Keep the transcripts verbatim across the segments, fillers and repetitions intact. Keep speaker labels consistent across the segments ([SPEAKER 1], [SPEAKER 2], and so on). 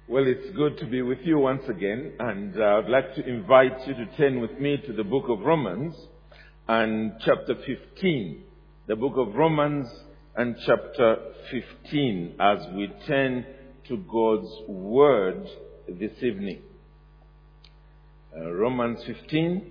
[SPEAKER 1] Well, it's good to be with you once again, and uh, I'd like to invite you to turn with me to the book of Romans and chapter fifteen. The book of Romans and chapter fifteen as we turn to God's Word this evening. Uh, Romans fifteen,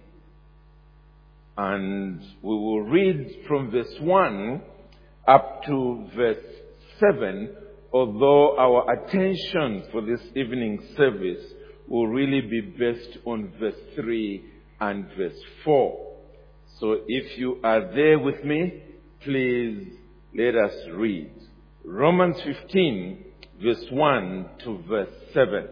[SPEAKER 1] and we will read from verse one up to verse seven, although our attention for this evening service will really be based on verse three and verse four. So if you are there with me, please let us read. Romans fifteen, verse one to verse seven.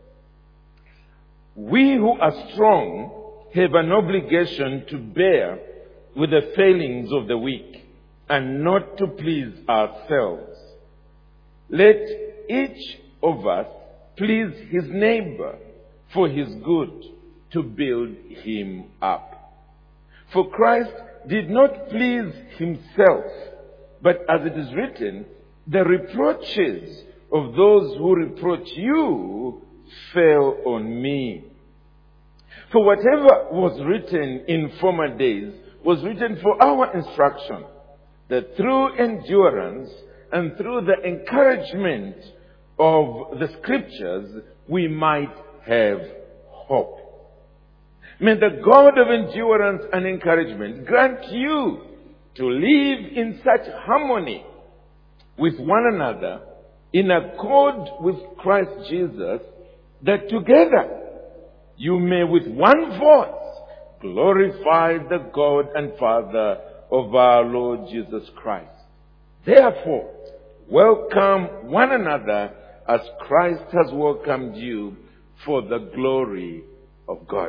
[SPEAKER 1] We who are strong have an obligation to bear with the failings of the weak and not to please ourselves. Let each of us please his neighbor for his good, to build him up. For Christ did not please himself, but as it is written, the reproaches of those who reproach you fell on me. For whatever was written in former days was written for our instruction, that through endurance and through the encouragement of the scriptures we might have hope. May the God of endurance and encouragement grant you to live in such harmony with one another in accord with Christ Jesus, that together you may with one voice glorify the God and Father of our Lord Jesus Christ. Therefore, welcome one another as Christ has welcomed you for the glory of God.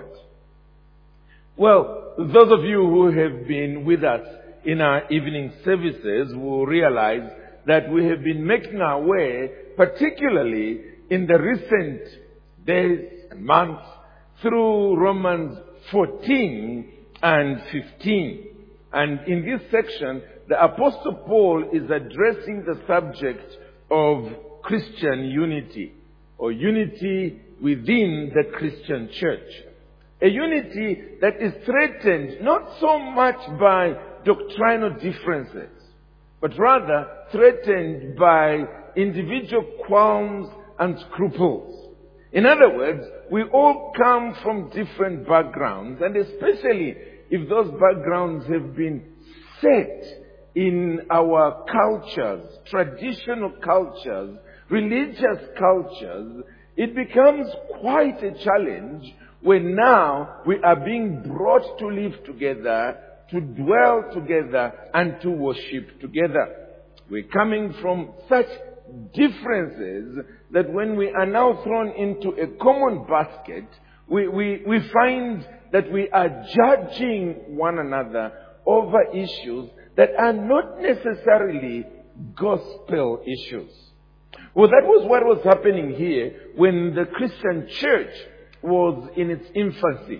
[SPEAKER 1] Well, those of you who have been with us in our evening services will realize that we have been making our way, particularly in the recent days and months, through Romans fourteen and fifteen. And in this section, the Apostle Paul is addressing the subject of Christian unity, or unity within the Christian church. A unity that is threatened not so much by doctrinal differences, but rather threatened by individual qualms and scruples. In other words, we all come from different backgrounds, and especially if those backgrounds have been set in our cultures, traditional cultures, religious cultures, it becomes quite a challenge when now we are being brought to live together, to dwell together, and to worship together. We're coming from such differences that when we are now thrown into a common basket, we, we, we find that we are judging one another over issues that are not necessarily gospel issues. Well, that was what was happening here when the Christian church was in its infancy.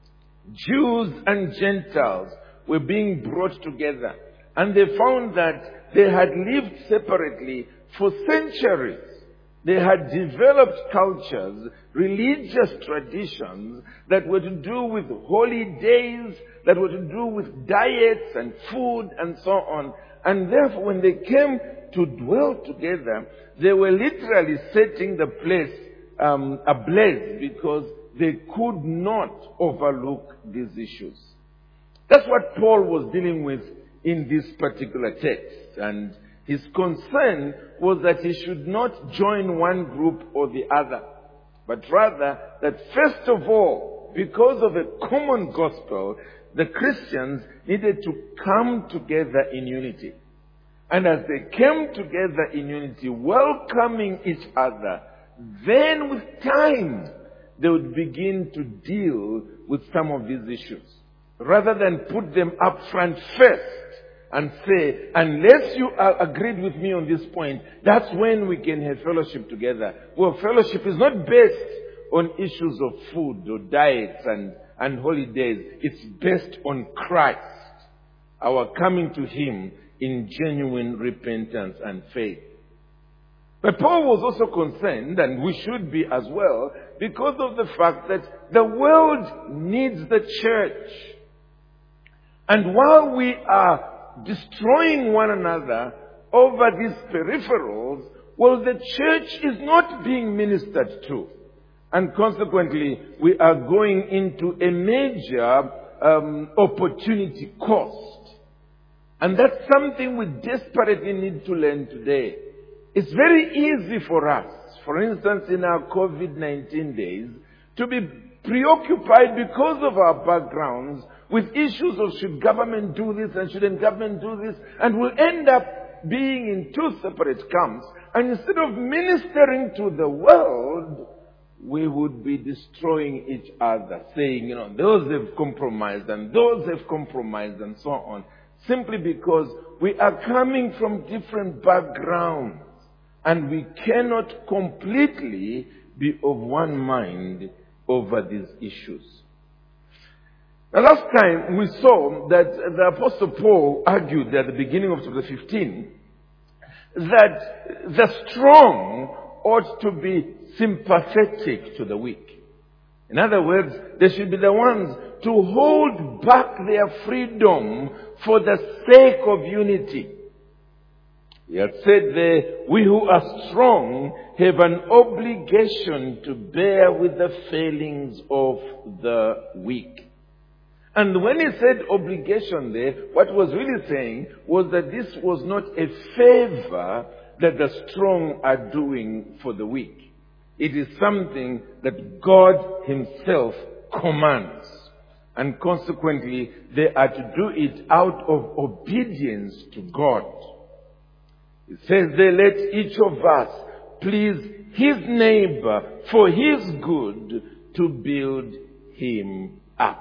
[SPEAKER 1] Jews and Gentiles were being brought together, and they found that they had lived separately for centuries. They had developed cultures, religious traditions that were to do with holy days, that were to do with diets and food and so on. And therefore, when they came to dwell together, they were literally setting the place um, ablaze because they could not overlook these issues. That's what Paul was dealing with in this particular text. And his concern was that he should not join one group or the other, but rather that first of all, because of a common gospel, the Christians needed to come together in unity. And as they came together in unity, welcoming each other, then with time, they would begin to deal with some of these issues, rather than put them up front first and say, unless you are agreed with me on this point, that's when we can have fellowship together. Well, fellowship is not based on issues of food or diets and, and holidays. It's based on Christ, our coming to him in genuine repentance and faith. But Paul was also concerned, and we should be as well, because of the fact that the world needs the church. And while we are destroying one another over these peripherals, well, the church is not being ministered to. And consequently, we are going into a major um, opportunity cost. And that's something we desperately need to learn today. It's very easy for us, for instance, in our COVID nineteen days, to be preoccupied because of our backgrounds with issues of should government do this and shouldn't government do this, and we'll end up being in two separate camps. And instead of ministering to the world, we would be destroying each other, saying, you know, those have compromised and those have compromised and so on, simply because we are coming from different backgrounds and we cannot completely be of one mind over these issues. The last time we saw that the Apostle Paul argued at the beginning of chapter fifteen that the strong ought to be sympathetic to the weak. In other words, they should be the ones to hold back their freedom for the sake of unity. He had said there, we who are strong have an obligation to bear with the failings of the weak. And when he said obligation there, what he was really saying was that this was not a favor that the strong are doing for the weak. It is something that God himself commands. And consequently, they are to do it out of obedience to God. It says there, let each of us please his neighbor for his good to build him up.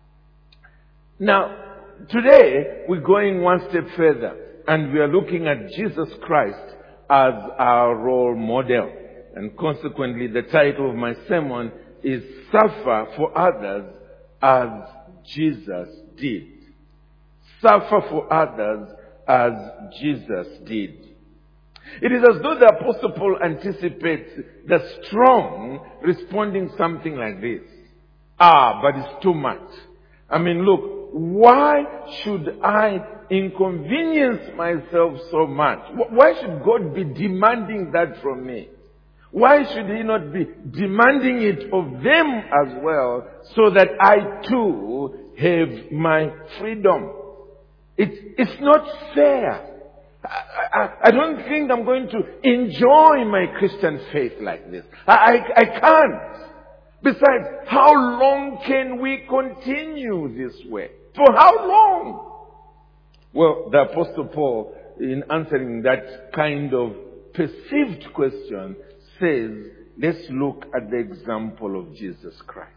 [SPEAKER 1] Now, today we're going one step further and we are looking at Jesus Christ as our role model. And consequently, the title of my sermon is Suffer for Others as Jesus Did. Suffer for others as Jesus did. It is as though the Apostle Paul anticipates the strong responding something like this. Ah, but it's too much. I mean, look, why should I inconvenience myself so much? Why should God be demanding that from me? Why should he not be demanding it of them as well, so that I too have my freedom? It's, it's not fair. I, I, I don't think I'm going to enjoy my Christian faith like this. I, I, I can't. Besides, how long can we continue this way? For how long? Well, the Apostle Paul, in answering that kind of perceived question, says, let's look at the example of Jesus Christ.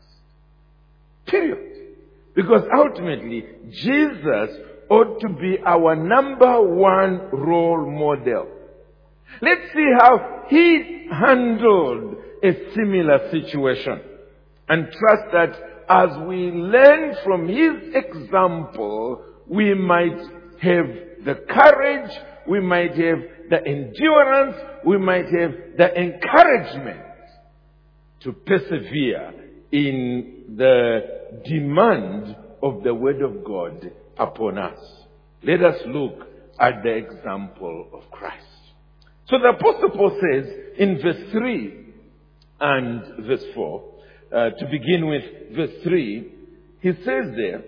[SPEAKER 1] Period. Because ultimately, Jesus ought to be our number one role model. Let's see how he handled a similar situation. And trust that as we learn from his example, we might have the courage, we might have the endurance, we might have the encouragement to persevere in the demand of the Word of God upon us. Let us look at the example of Christ. So the Apostle Paul says in verse three and verse four, uh, to begin with verse three, he says there,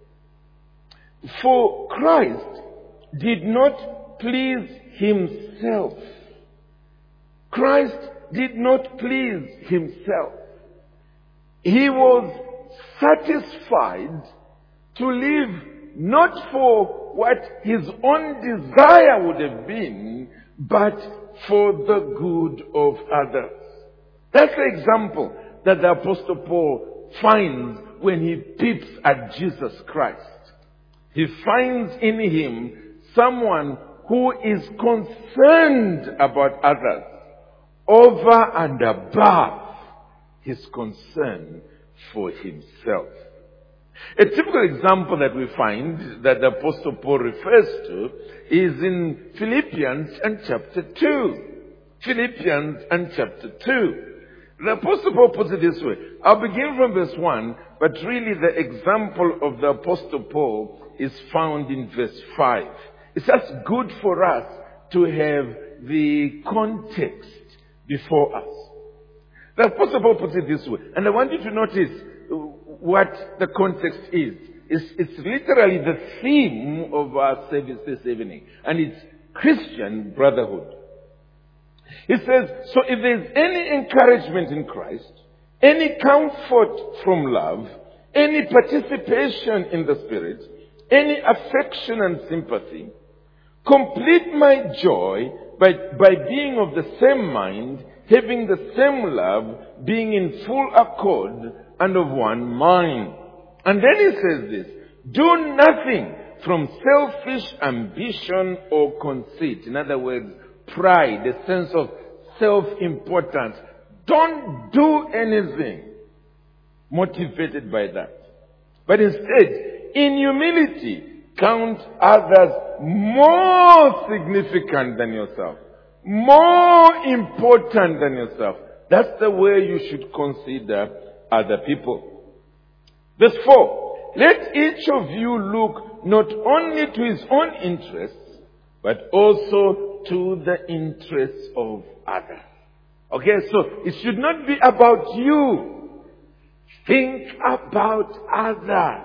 [SPEAKER 1] for Christ did not please himself. Christ did not please himself. He was satisfied to live not for what his own desire would have been, but for the good of others. That's the example that the Apostle Paul finds when he peeps at Jesus Christ. He finds in him someone who is concerned about others over and above his concern for himself. A typical example that we find that the Apostle Paul refers to is in Philippians and chapter two. Philippians and chapter two. The Apostle Paul puts it this way. I'll begin from verse one, but really the example of the Apostle Paul is found in verse five. It's just good for us to have the context before us. The Apostle Paul puts it this way, and I want you to notice what the context is. It's, it's literally the theme of our service this evening, and it's Christian brotherhood. He says, so if there's any encouragement in Christ, any comfort from love, any participation in the Spirit, any affection and sympathy, complete my joy by, by being of the same mind, having the same love, being in full accord and of one mind. And then he says this, do nothing from selfish ambition or conceit. In other words, pride, a sense of self-importance. Don't do anything motivated by that. But instead, in humility, count others more significant than yourself, more important than yourself. That's the way you should consider other people. Verse four, let each of you look not only to his own interests, but also to the interests of others. Okay, so it should not be about you. Think about others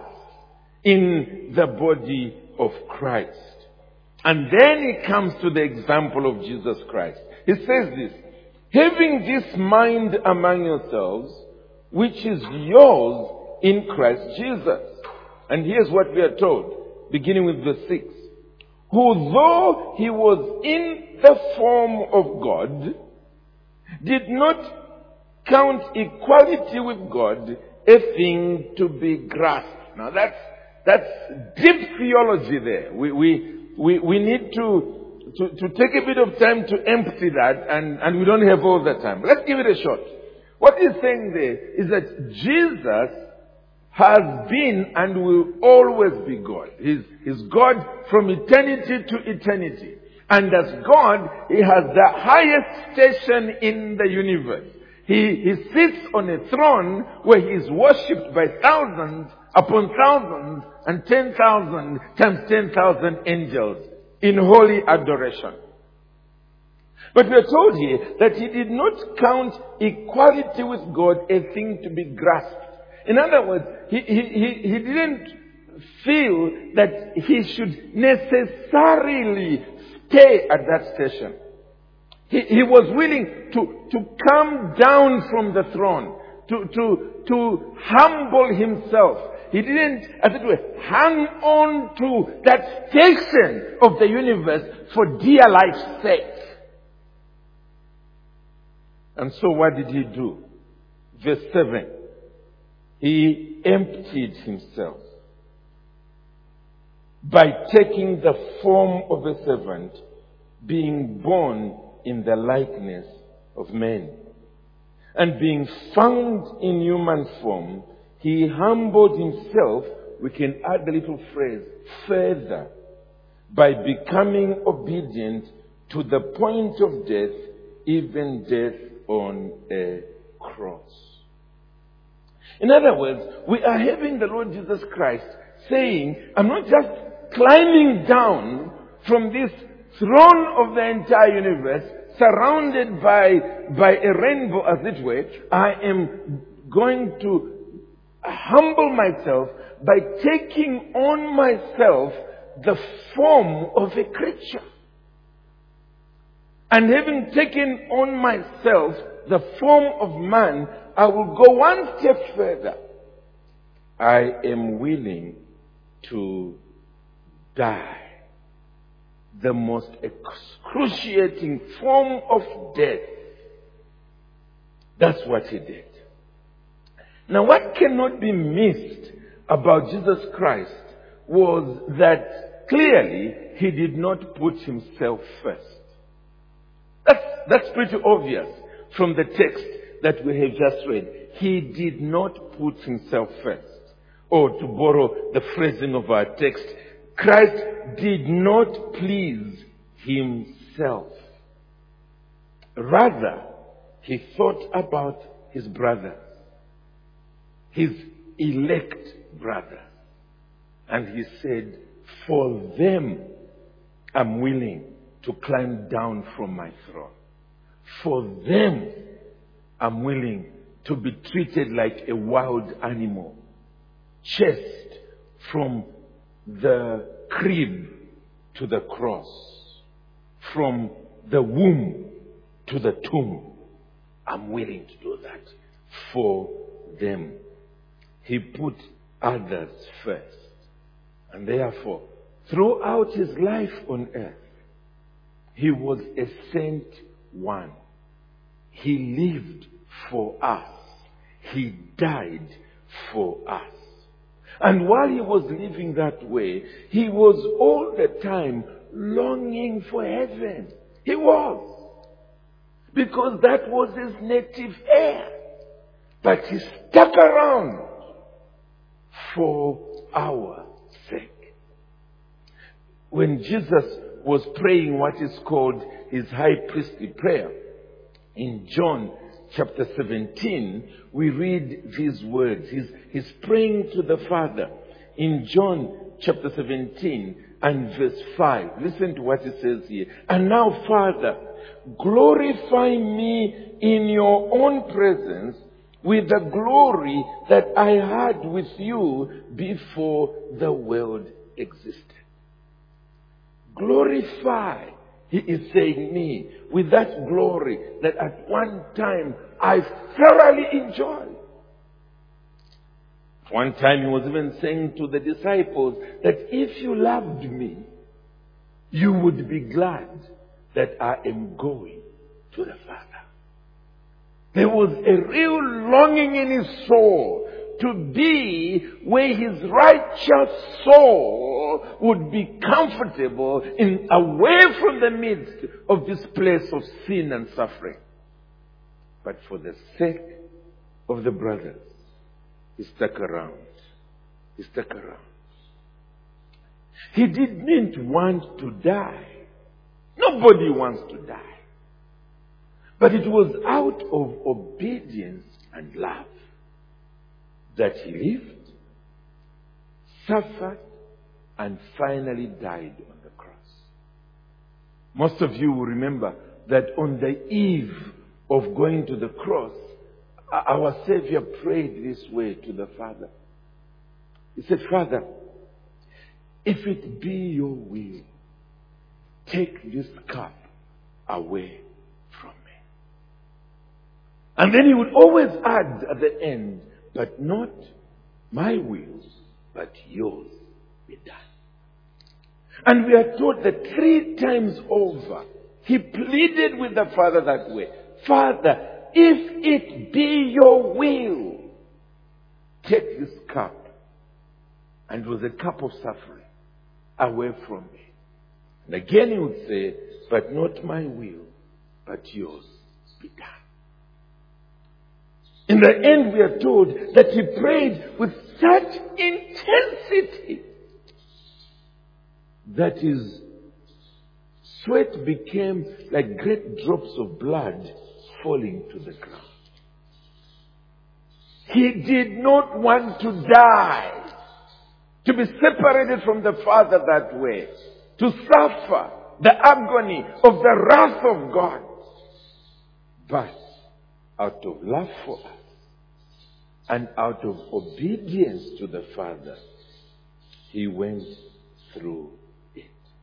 [SPEAKER 1] in the body of Christ. And then he comes to the example of Jesus Christ. He says this, having this mind among yourselves, which is yours in Christ Jesus. And here's what we are told, beginning with verse six. Who though he was in the form of God, did not count equality with God a thing to be grasped. Now that's, that's deep theology there. We, we, we, we need to, to, to take a bit of time to empty that, and, and we don't have all the time. But let's give it a shot. What he's saying there is that Jesus has been and will always be God. He's, he's God from eternity to eternity. And as God, he has the highest station in the universe. He, he sits on a throne where he is worshipped by thousands upon thousands and ten thousand times ten thousand angels in holy adoration. But we are told here that he did not count equality with God a thing to be grasped. In other words, he, he, he, he didn't feel that he should necessarily stay at that station. He, he was willing to, to come down from the throne, to, to, to humble himself. He didn't, as it were, hang on to that station of the universe for dear life's sake. And so what did he do? Verse seven. He emptied himself by taking the form of a servant, being born in the likeness of men. And being found in human form, he humbled himself, we can add the little phrase, further, by becoming obedient to the point of death, even death on a cross. In other words, we are having the Lord Jesus Christ saying, I'm not just climbing down from this throne of the entire universe, surrounded by, by a rainbow as it were. I am going to humble myself by taking on myself the form of a creature. And having taken on myself the form of man, I will go one step further. I am willing to die the most excruciating form of death. That's what he did. Now, what cannot be missed about Jesus Christ was that clearly he did not put himself first. That's, that's pretty obvious from the text that we have just read. He did not put himself first. Or to borrow the phrasing of our text, Christ did not please himself. Rather, he thought about his brothers, his elect brothers. And he said, for them, I'm willing to climb down from my throne. For them, I'm willing to be treated like a wild animal, chased from the crib to the cross, from the womb to the tomb. I'm willing to do that for them. He put others first. And therefore, throughout his life on earth, he was a sent one. He lived for us. He died for us. And while he was living that way, he was all the time longing for heaven. He was. Because that was his native air. But he stuck around for our sake. When Jesus was praying what is called his high priestly prayer, in John chapter seventeen, we read these words. He's, he's praying to the Father. In John chapter seventeen and verse five, listen to what it says here. And now, Father, glorify me in your own presence with the glory that I had with you before the world existed. Glorify, he is saying, me with that glory that at one time I thoroughly enjoyed. One time he was even saying to the disciples that if you loved me, you would be glad that I am going to the Father. There was a real longing in his soul to be where his righteous soul would be comfortable in away from the midst of this place of sin and suffering. But for the sake of the brothers, he stuck around. He stuck around. He didn't want to die. Nobody wants to die. But it was out of obedience and love that he lived, suffered, and finally died on the cross. Most of you will remember that on the eve of going to the cross, our Savior prayed this way to the Father. He said, Father, if it be your will, take this cup away from me. And then he would always add at the end, but not my will, but yours be done. And we are told that three times over, he pleaded with the Father that way. Father, if it be your will, take this cup, and it was a cup of suffering, away from me. And again he would say, but not my will, but yours be done. In the end, we are told that he prayed with such intensity that his sweat became like great drops of blood falling to the ground. He did not want to die, to be separated from the Father that way, to suffer the agony of the wrath of God. But out of love for us and out of obedience to the Father, he went through it.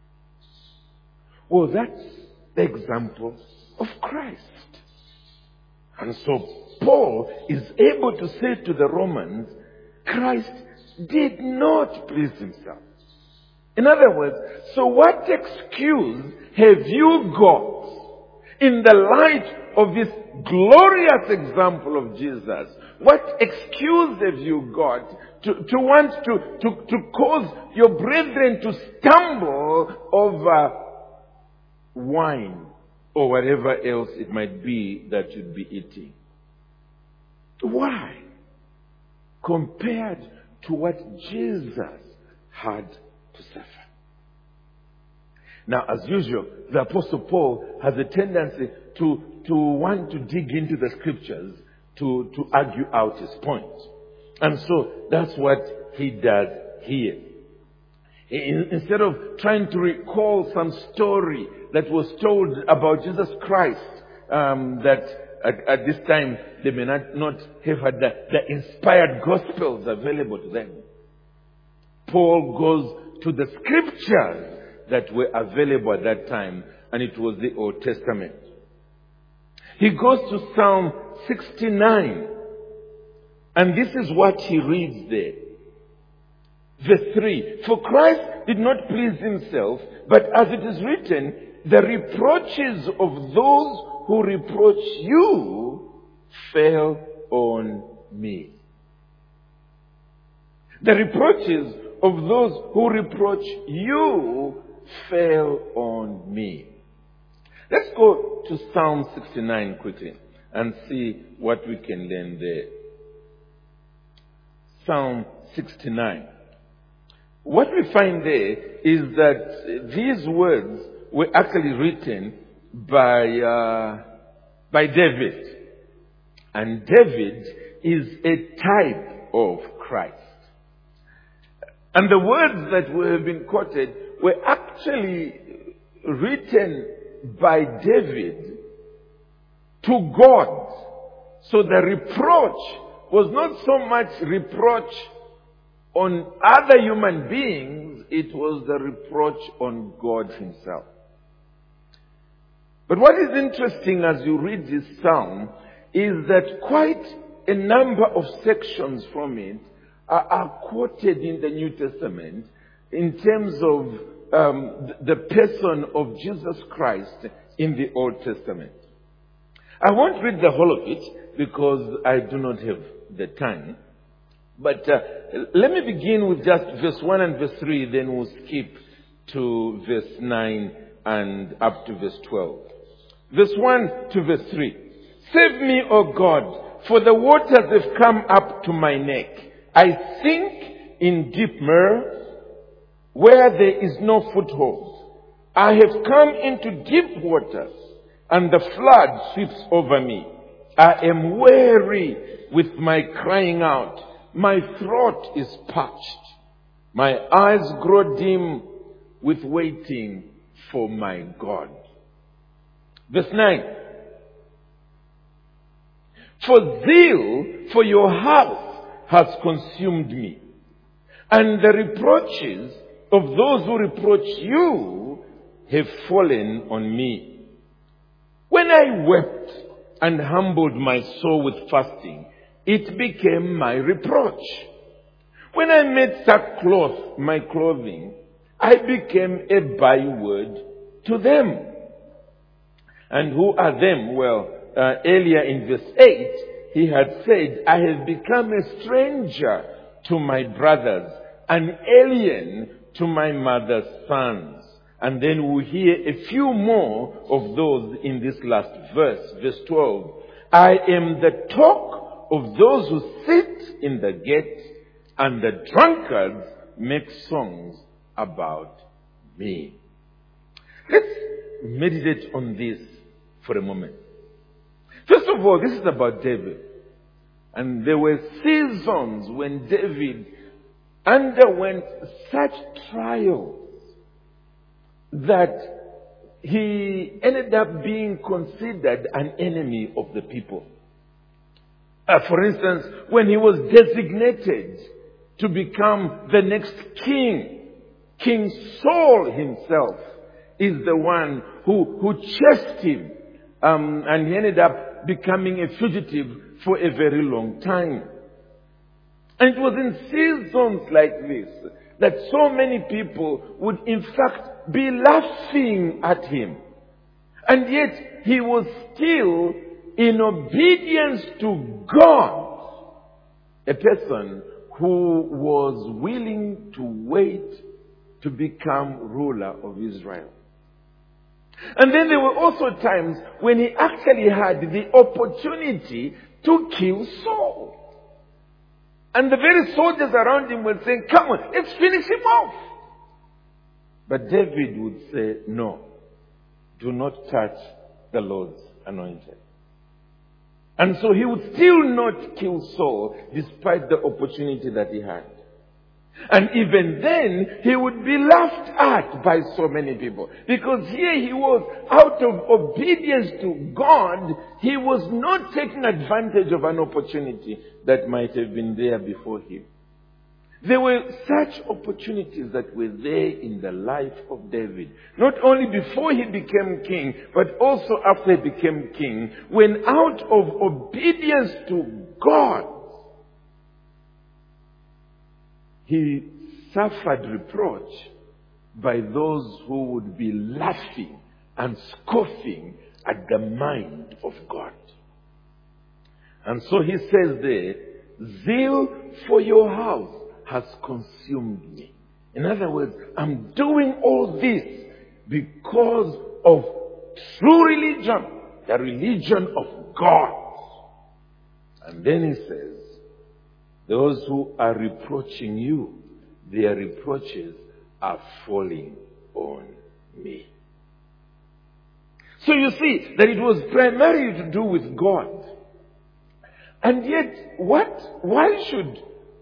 [SPEAKER 1] Well, that's the example of Christ. And so Paul is able to say to the Romans, Christ did not please himself. In other words, so what excuse have you got in the light of this glorious example of Jesus? What excuse have you got to, to want to, to, to cause your brethren to stumble over wine or whatever else it might be that you'd be eating? Why? Compared to what Jesus had to suffer. Now, as usual, the Apostle Paul has a tendency to to want to dig into the scriptures to, to argue out his point. And so that's what he does here. In, instead of trying to recall some story that was told about Jesus Christ, um, that at, at this time they may not, not have had the, the inspired gospels available to them, Paul goes to the scriptures that were available at that time, and it was the Old Testament. He goes to Psalm sixty-nine, and this is what he reads there. Verse three, "For Christ did not please himself, but as it is written, the reproaches of those who reproach you fell on me." The reproaches of those who reproach you fell on me. Let's go to Psalm sixty-nine quickly and see what we can learn there. Psalm sixty-nine. What we find there is that these words were actually written by, uh, by David. And David is a type of Christ. And the words that were have been quoted were actually written by David to God. So the reproach was not so much reproach on other human beings, it was the reproach on God himself. But what is interesting as you read this psalm is that quite a number of sections from it are, are quoted in the New Testament in terms of um, the person of Jesus Christ in the Old Testament. I won't read the whole of it because I do not have the time. But uh, let me begin with just verse one and verse three, then we'll skip to verse nine and up to verse twelve. Verse one to verse three. "Save me, O God, for the waters have come up to my neck. I sink in deep mire where there is no foothold. I have come into deep waters, and the flood sweeps over me. I am weary with my crying out. My throat is parched. My eyes grow dim with waiting for my God." Verse nine. "For zeal for your house has consumed me, and the reproaches of those who reproach you have fallen on me. When I wept and humbled my soul with fasting, it became my reproach. When I made sackcloth my clothing, I became a byword to them." And who are them? Well, uh, earlier in verse eight, he had said, "I have become a stranger to my brothers, an alien to my mother's sons." And then we hear a few more of those in this last verse, verse twelve. "I am the talk of those who sit in the gate, and the drunkards make songs about me." Let's meditate on this for a moment. First of all, this is about David. And there were seasons when David underwent such trials that he ended up being considered an enemy of the people. Uh, for instance, when he was designated to become the next king, King Saul himself is the one who, who chased him, um, and he ended up becoming a fugitive for a very long time. And it was in seasons like this that so many people would in fact be laughing at him. And yet he was still, in obedience to God, a person who was willing to wait to become ruler of Israel. And then there were also times when he actually had the opportunity to kill Saul. And the very soldiers around him were saying, "Come on, let's finish him off." But David would say, "No, do not touch the Lord's anointed. And so he would still not kill Saul despite the opportunity that he had. And even then, he would be laughed at by so many people. Because here he was, out of obedience to God, he was not taking advantage of an opportunity that might have been there before him. There were such opportunities that were there in the life of David. Not only before he became king, but also after he became king, when out of obedience to God, he suffered reproach by those who would be laughing and scoffing at the mind of God. And so he says there, zeal for your house has consumed me. In other words, I'm doing all this because of true religion, the religion of God. And then he says, those who are reproaching you, their reproaches are falling on me. So you see that it was primarily to do with God. And yet, what, why should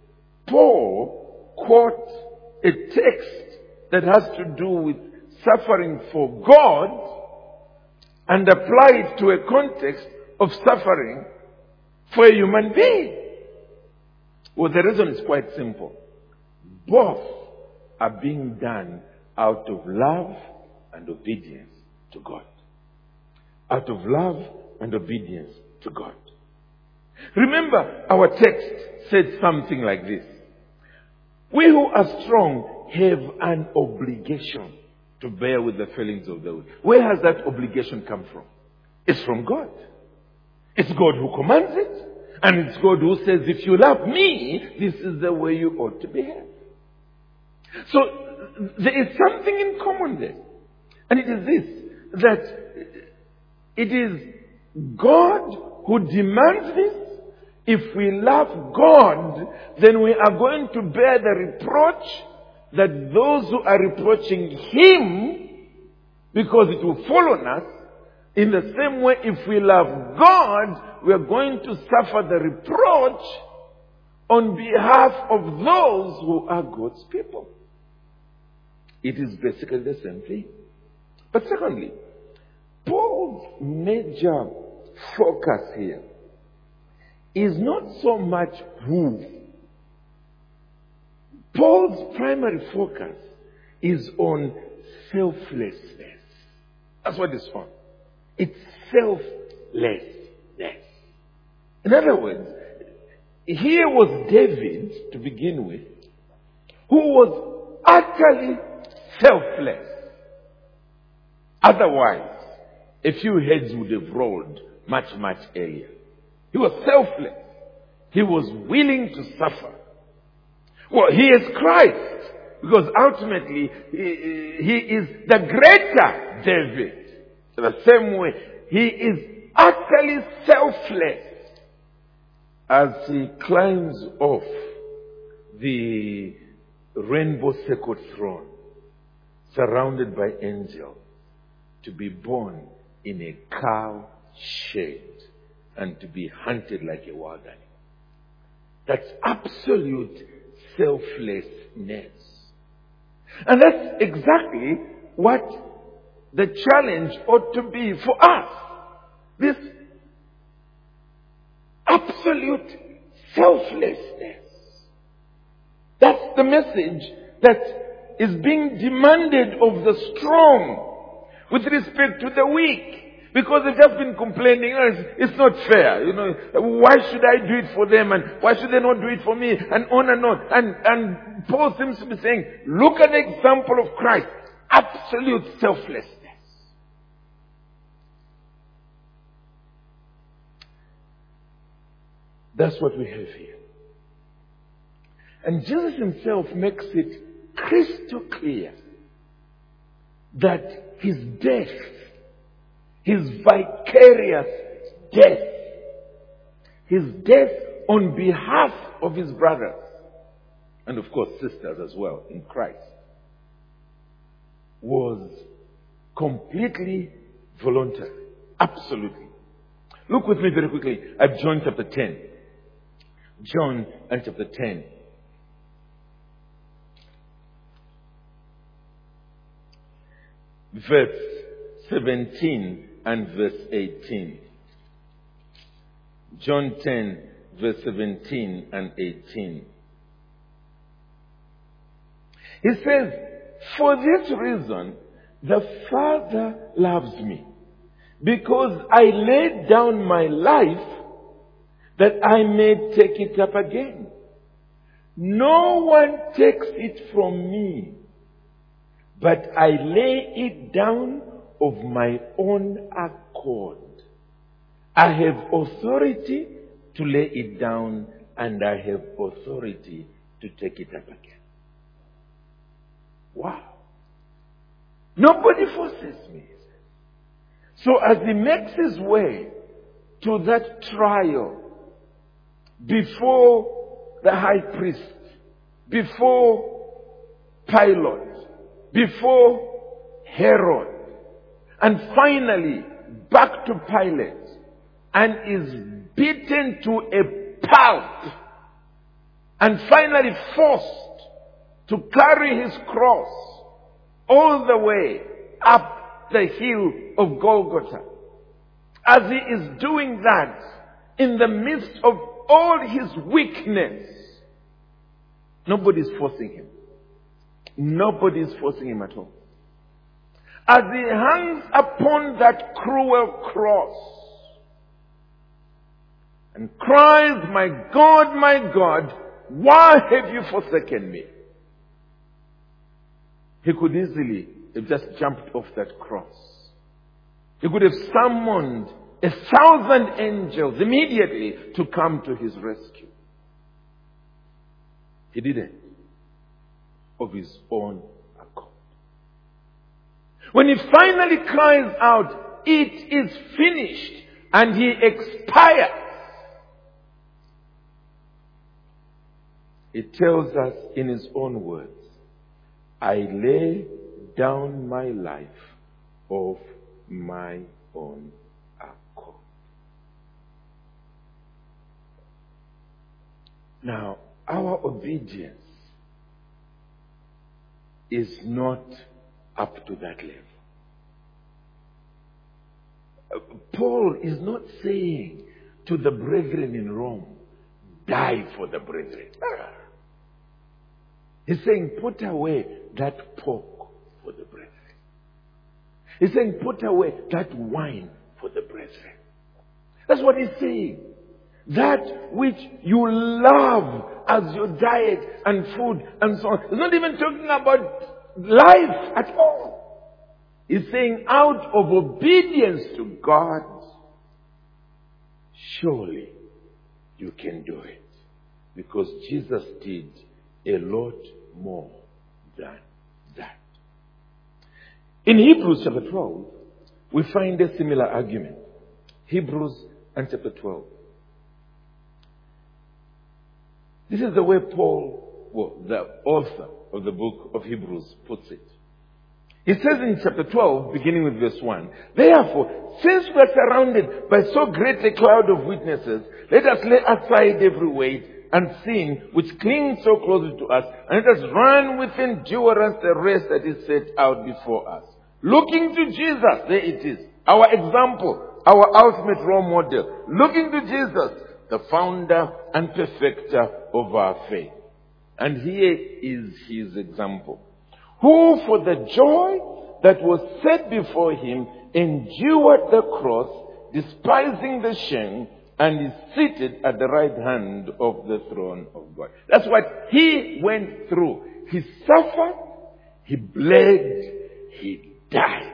[SPEAKER 1] Paul quote a text that has to do with suffering for God and apply it to a context of suffering for a human being? Well, the reason is quite simple. Both are being done out of love and obedience to God. Out of love and obedience to God. Remember, our text said something like this. We who are strong have an obligation to bear with the feelings of the weak. Where has that obligation come from? It's from God. It's God who commands it. And it's God who says, if you love me, this is the way you ought to behave. So, there is something in common there. And it is this, that it is God who demands this. If we love God, then we are going to bear the reproach that those who are reproaching Him, because it will fall on us. In the same way, if we love God, we are going to suffer the reproach on behalf of those who are God's people. It is basically the same thing. But secondly, Paul's major focus here is not so much who. Paul's primary focus is on selflessness. That's what it's on. It's selflessness. In other words, here was David, to begin with, who was utterly selfless. Otherwise, a few heads would have rolled much, much earlier. He was selfless. He was willing to suffer. Well, he is Christ, because ultimately he, he is the greater David. In the same way, he is utterly selfless as he climbs off the rainbow-circled throne, surrounded by angels, to be born in a cow shed and to be hunted like a wild animal. That's absolute selflessness. And that's exactly what the challenge ought to be for us. This absolute selflessness. That's the message that is being demanded of the strong with respect to the weak. Because they've just been complaining, you know, it's, it's not fair. You know, why should I do it for them and why should they not do it for me? And on and on. And, and Paul seems to be saying, look at the example of Christ. Absolute selflessness. That's what we have here. And Jesus himself makes it crystal clear that his death, his vicarious death, his death on behalf of his brothers, and of course sisters as well in Christ, was completely voluntary. Absolutely Look with me very quickly at John chapter ten. John and chapter ten. Verse seventeen and verse eighteen. John ten, verse seventeen and eighteen. He says, "For this reason, the Father loves me, because I laid down my life that I may take it up again. No one takes it from me, but I lay it down of my own accord. I have authority to lay it down, and I have authority to take it up again." Wow. Nobody forces me. So as he makes his way to that trial before the high priest, before Pilate, before Herod, and finally back to Pilate, and is beaten to a pulp, and finally forced to carry his cross all the way up the hill of Golgotha. As he is doing that, in the midst of all his weakness, nobody's forcing him. Nobody's forcing him at all. As he hangs upon that cruel cross and cries, "My God, my God, why have you forsaken me?" He could easily have just jumped off that cross. He could have summoned a thousand angels immediately to come to his rescue. He didn't. Of his own accord. When he finally cries out, "It is finished," and he expires, it tells us in his own words, "I lay down my life of my own accord." Now, our obedience is not up to that level. Paul is not saying to the brethren in Rome, "Die for the brethren." He's saying, "Put away that pork for the brethren." He's saying, "Put away that wine for the brethren." That's what he's saying. That which you love as your diet and food and so on. He's not even talking about life at all. He's saying, out of obedience to God, surely you can do it. Because Jesus did a lot more than that. In Hebrews chapter twelve, we find a similar argument. Hebrews and chapter twelve. This is the way Paul, well, the author of the book of Hebrews, puts it. He says in chapter twelve, beginning with verse one, "Therefore, since we are surrounded by so great a cloud of witnesses, let us lay aside every weight and sin which clings so closely to us, and let us run with endurance the race that is set out before us. Looking to Jesus," there it is, our example, our ultimate role model. Looking to Jesus, the founder and perfecter of our faith. And here is his example. "Who for the joy that was set before him endured the cross, despising the shame, and is seated at the right hand of the throne of God." That's what he went through. He suffered, he bled, he died.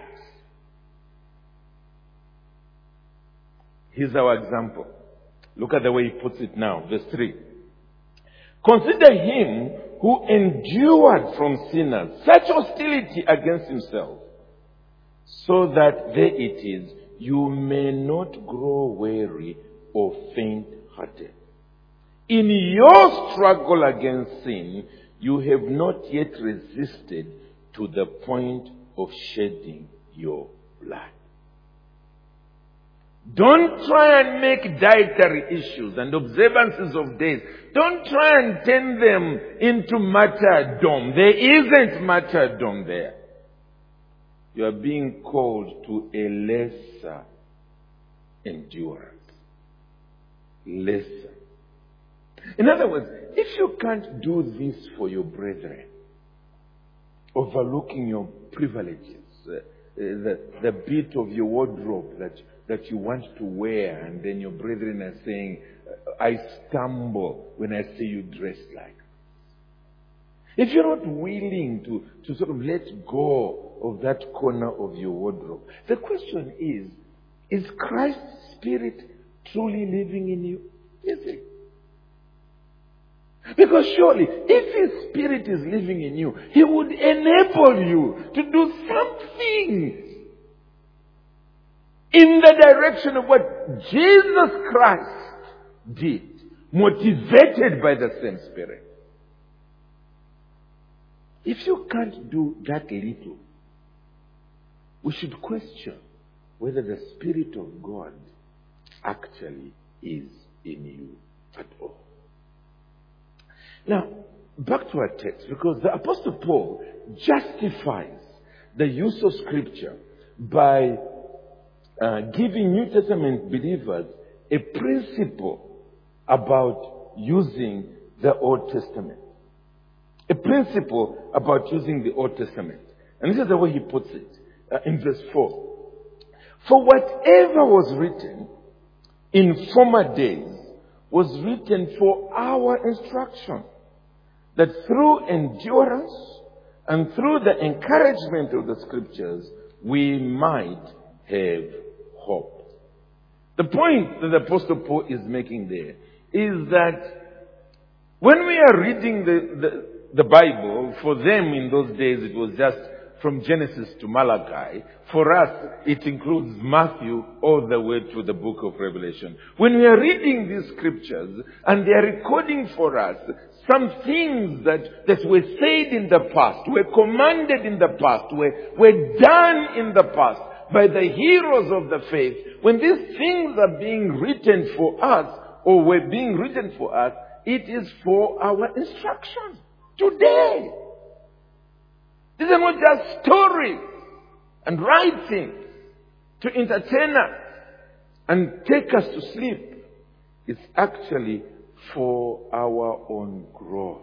[SPEAKER 1] Here's our example. Look at the way he puts it now. Verse three. "Consider him who endured from sinners such hostility against himself, so that there it is, you may not grow weary or faint-hearted. In your struggle against sin, you have not yet resisted to the point of shedding your blood." Don't try and make dietary issues and observances of days. Don't try and turn them into martyrdom. There isn't martyrdom there. You are being called to a lesser endurance. Lesser. In other words, if you can't do this for your brethren, overlooking your privileges, uh, the, the bit of your wardrobe that, that you want to wear, and then your brethren are saying, I stumble when I see you dressed like. If you're not willing to, to sort of let go of that corner of your wardrobe, the question is, is Christ's Spirit truly living in you? Is it? Because surely, if His Spirit is living in you, He would enable you to do something in the direction of what Jesus Christ did, motivated by the same Spirit. If you can't do that little, we should question whether the Spirit of God actually is in you at all. Now, back to our text, because the Apostle Paul justifies the use of Scripture by uh, giving New Testament believers a principle about using the Old Testament. A principle about using the Old Testament. And this is the way he puts it uh, in verse four. For whatever was written in former days was written for our instruction, that through endurance and through the encouragement of the Scriptures, we might have hope. The point that the Apostle Paul is making there is that when we are reading the, the, the Bible, for them in those days it was just from Genesis to Malachi. For us, it includes Matthew all the way to the book of Revelation. When we are reading these scriptures and they are recording for us some things that, that were said in the past, were commanded in the past, were, were done in the past by the heroes of the faith, when these things are being written for us or were being written for us, it is for our instruction today. These are not just stories and writing to entertain us and take us to sleep. It's actually for our own growth.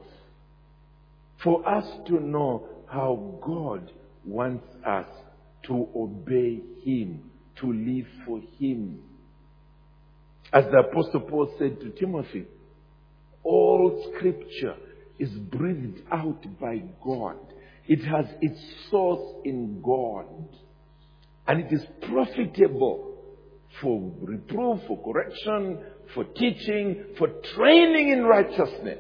[SPEAKER 1] For us to know how God wants us to obey Him, to live for Him. As the Apostle Paul said to Timothy, all Scripture is breathed out by God. It has its source in God. And it is profitable for reproof, for correction, for teaching, for training in righteousness,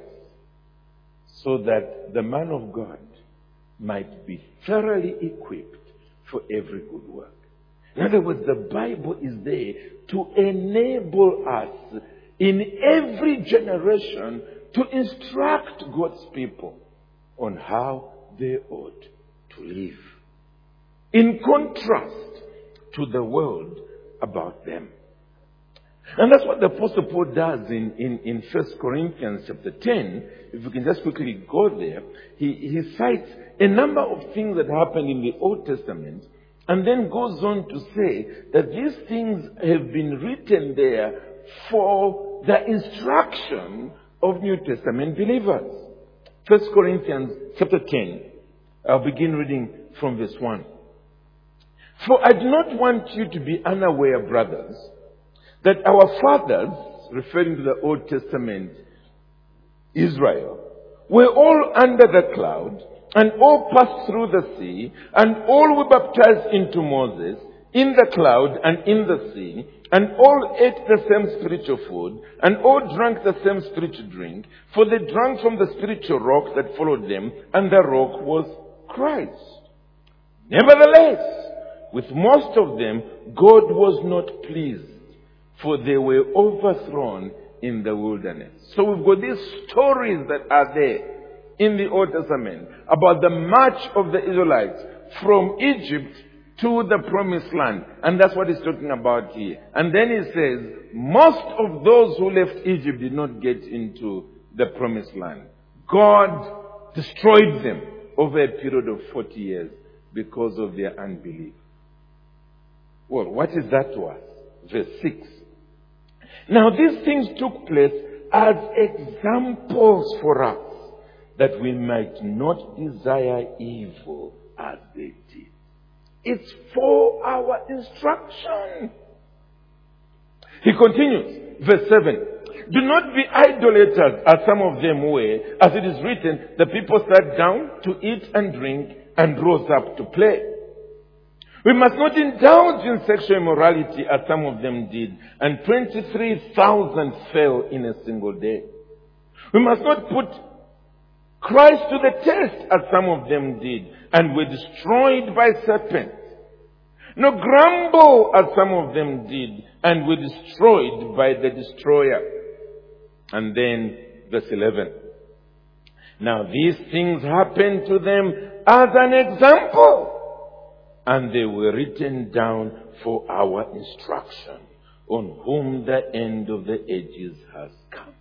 [SPEAKER 1] so that the man of God might be thoroughly equipped for every good work. In other words, the Bible is there to enable us in every generation to instruct God's people on how they ought to live, in contrast to the world about them. And that's what the Apostle Paul does in, in, in First Corinthians chapter ten. If we can just quickly go there, he, he cites a number of things that happened in the Old Testament, and then goes on to say that these things have been written there for the instruction of New Testament believers. First Corinthians chapter ten. I'll begin reading from verse one. For I do not want you to be unaware, brothers, that our fathers, referring to the Old Testament Israel, were all under the cloud, and all passed through the sea, and all were baptized into Moses, in the cloud and in the sea, and all ate the same spiritual food, and all drank the same spiritual drink, for they drank from the spiritual rock that followed them, and the rock was Christ. Nevertheless, with most of them, God was not pleased, for they were overthrown in the wilderness. So we've got these stories that are there in the Old Testament about the march of the Israelites from Egypt to the promised land. And that's what he's talking about here. And then he says, most of those who left Egypt did not get into the promised land. God destroyed them over a period of forty years because of their unbelief. Well, what is that to us? Verse six. Now these things took place as examples for us, that we might not desire evil as they did. It's for our instruction. He continues, verse seven. Do not be idolaters, as some of them were. As it is written, the people sat down to eat and drink and rose up to play. We must not indulge in sexual immorality, as some of them did, and twenty-three thousand fell in a single day. We must not put Christ to the test, as some of them did, and were destroyed by serpents. Nor grumble, as some of them did, and were destroyed by the destroyer. And then, verse eleven. Now these things happened to them as an example, and they were written down for our instruction, on whom the end of the ages has come.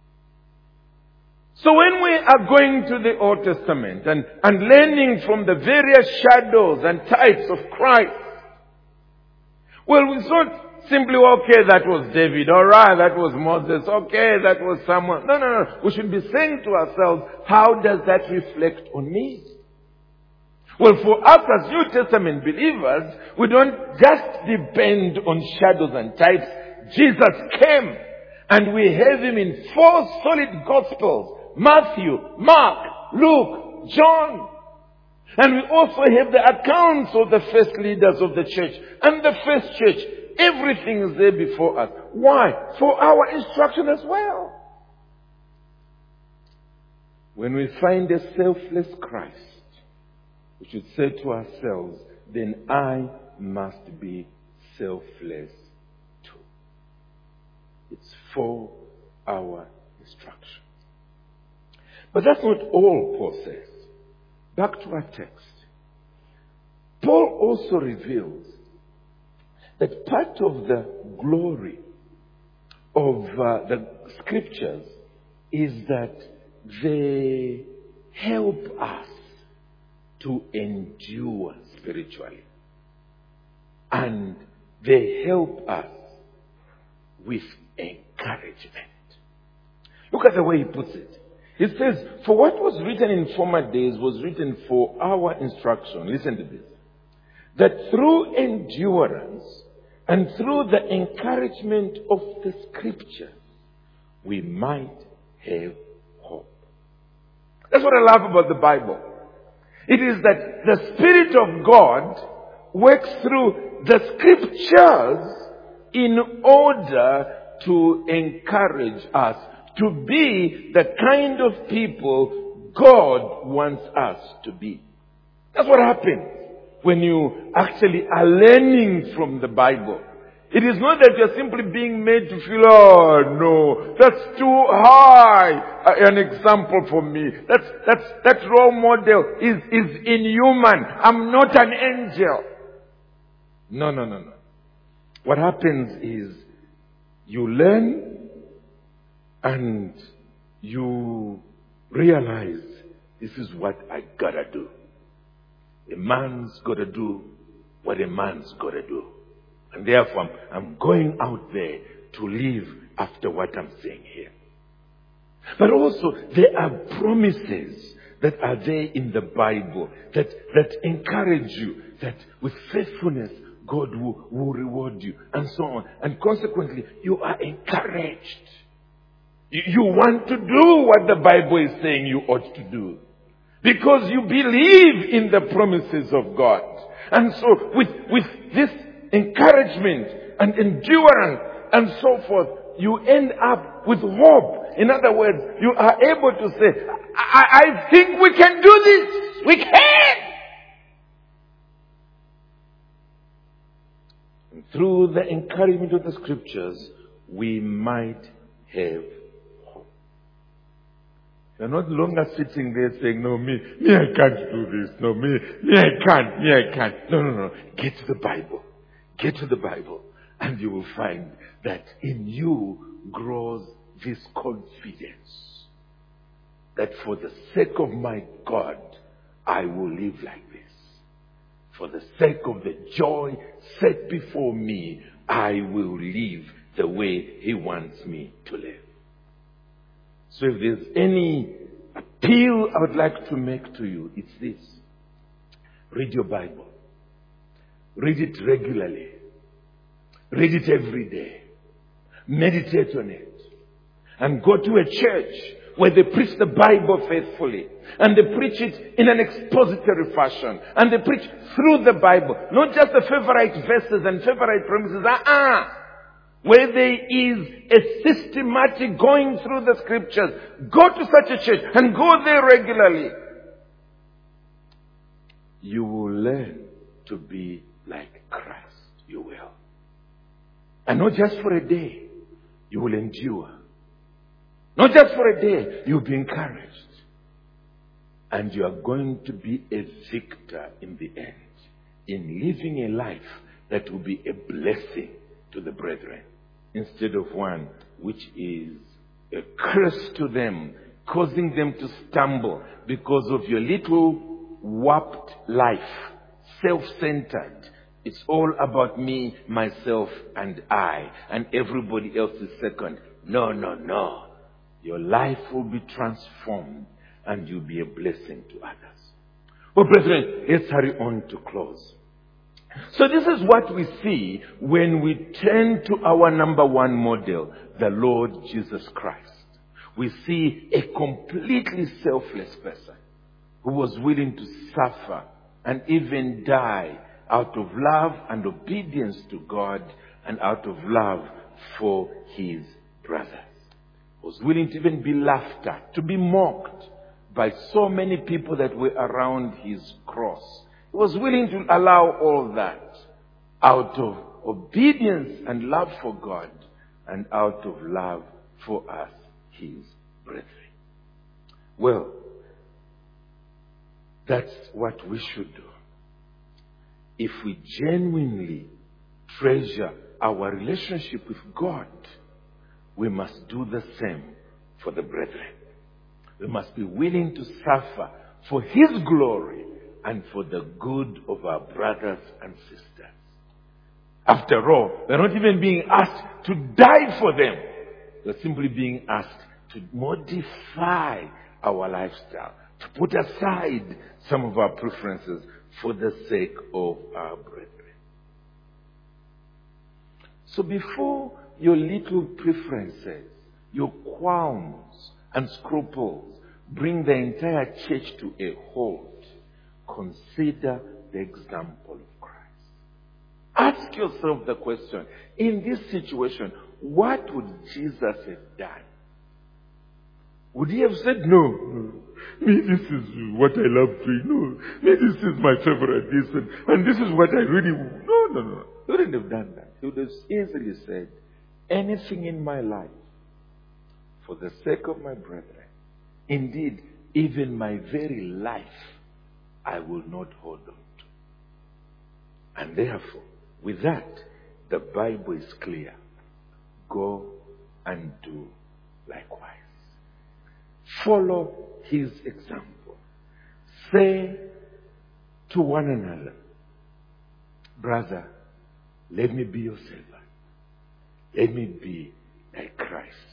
[SPEAKER 1] So when we are going to the Old Testament and, and learning from the various shadows and types of Christ, well, it's not simply, okay, that was David, alright, that was Moses, okay, that was someone. No, no, no. We should be saying to ourselves, how does that reflect on me? Well, for us as New Testament believers, we don't just depend on shadows and types. Jesus came, and we have him in four solid Gospels: Matthew, Mark, Luke, John. And we also have the accounts of the first leaders of the church and the first church. Everything is there before us. Why? For our instruction as well. When we find a selfless Christ, we should say to ourselves, then I must be selfless too. It's for our instruction. But that's not all Paul says. Back to our text. Paul also reveals that part of the glory of uh, the scriptures is that they help us to endure spiritually. And they help us with encouragement. Look at the way he puts it. He says, for what was written in former days was written for our instruction. Listen to this. That through endurance and through the encouragement of the scripture, we might have hope. That's what I love about the Bible. It is that the Spirit of God works through the scriptures in order to encourage us to be the kind of people God wants us to be. That's what happens when you actually are learning from the Bible. It is not that you're simply being made to feel, oh no, that's too high an example for me. That's, that's, that role model is, is inhuman. I'm not an angel. No, no, no, no. What happens is you learn and you realize this is what I gotta do. A man's gotta do what a man's gotta do. And therefore, I'm, I'm going out there to live after what I'm saying here. But also, there are promises that are there in the Bible that, that encourage you, that with faithfulness, God will, will reward you, and so on. And consequently, you are encouraged. You, you want to do what the Bible is saying you ought to do. Because you believe in the promises of God. And so, with, with this encouragement and endurance and so forth, you end up with hope. In other words, you are able to say, I, I think we can do this. We can. And through the encouragement of the scriptures, we might have hope. You're not longer sitting there saying, no, me, me, I can't do this. No, me, me, I can't, me, I can't. No, no, no. Get to the Bible. Get to the Bible. And you will find that in you grows this confidence that for the sake of my God, I will live like this. For the sake of the joy set before me, I will live the way He wants me to live. So if there's any appeal I would like to make to you, it's this. Read your Bible. Read it regularly. Read it every day. Meditate on it. And go to a church where they preach the Bible faithfully. And they preach it in an expository fashion. And they preach through the Bible. Not just the favorite verses and favorite promises. Uh-uh. Where there is a systematic going through the scriptures. Go to such a church and go there regularly. You will learn to be like Christ. You will. And not just for a day. You will endure. Not just for a day. You'll be encouraged. And you are going to be a victor in the end. In living a life that will be a blessing to the brethren. Instead of one which is a curse to them, causing them to stumble because of your little warped life, self-centered. It's all about me, myself, and I, and everybody else is second. No, no, no. Your life will be transformed, and you'll be a blessing to others. Well, brethren, let's hurry on to close. So this is what we see when we turn to our number one model, the Lord Jesus Christ. We see a completely selfless person who was willing to suffer and even die out of love and obedience to God and out of love for his brothers. He was willing to even be laughed at, to be mocked by so many people that were around his cross. He was willing to allow all that out of obedience and love for God and out of love for us, his brethren. Well, that's what we should do. If we genuinely treasure our relationship with God, we must do the same for the brethren. We must be willing to suffer for his glory and for the good of our brothers and sisters. After all, we're not even being asked to die for them. We're simply being asked to modify our lifestyle, to put aside some of our preferences for the sake of our brethren. So before your little preferences, your qualms and scruples bring the entire church to a halt, consider the example of Christ. Ask yourself the question, in this situation, what would Jesus have done? Would he have said, no, no, me, this is what I love doing. No, me, this is my favorite, this, and, and this is what I really want. No, no, no. He wouldn't have done that. He would have easily said, anything in my life, for the sake of my brethren, indeed, even my very life, I will not hold on to. And therefore, with that, the Bible is clear. Go and do likewise. Follow his example. Say to one another, brother, let me be your servant. Let me be like Christ.